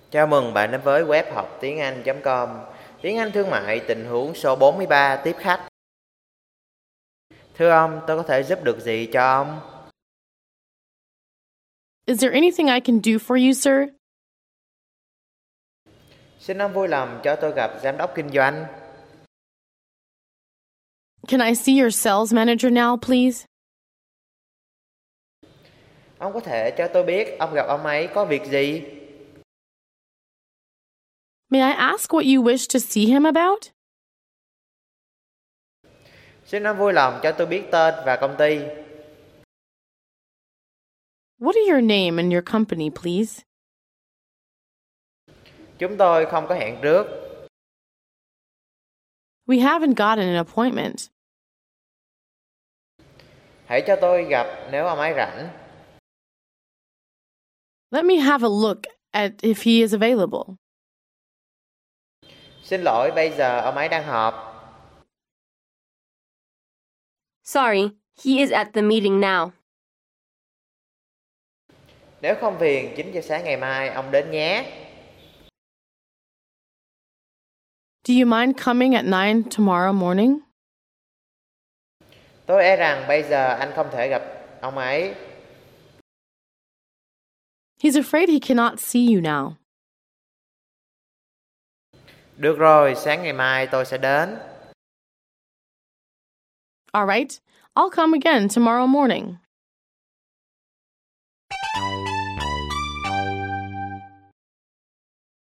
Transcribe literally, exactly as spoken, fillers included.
Chào mừng bạn đến với web học tiếng Anh chấm com. Tiếng Anh thương mại tình huống số bốn mươi ba tiếp khách. Thưa ông, tôi có thể giúp được gì cho ông? Is there anything I can do for you, sir? Xin ông vui lòng cho tôi gặp giám đốc kinh doanh. Can I see your sales manager now, please? Ông có thể cho tôi biết ông gặp ông ấy có việc gì? May I ask what you wish to see him about? Xin ông vui lòng cho tôi biết tên và công ty. What are your name and your company, please? Chúng tôi không có hẹn trước. We haven't gotten an appointment. Hãy cho tôi gặp nếu ông ấy rảnh. Let me have a look at if he is available. Xin lỗi, bây giờ ông ấy đang họp. Sorry, he is at the meeting now. Nếu không phiền, chín giờ sáng ngày mai ông đến nhé. Do you mind coming at nine tomorrow morning? Tôi e rằng bây giờ anh không thể gặp ông ấy. He's afraid he cannot see you now. Được rồi, sáng ngày mai tôi sẽ đến. All right, I'll come again tomorrow morning.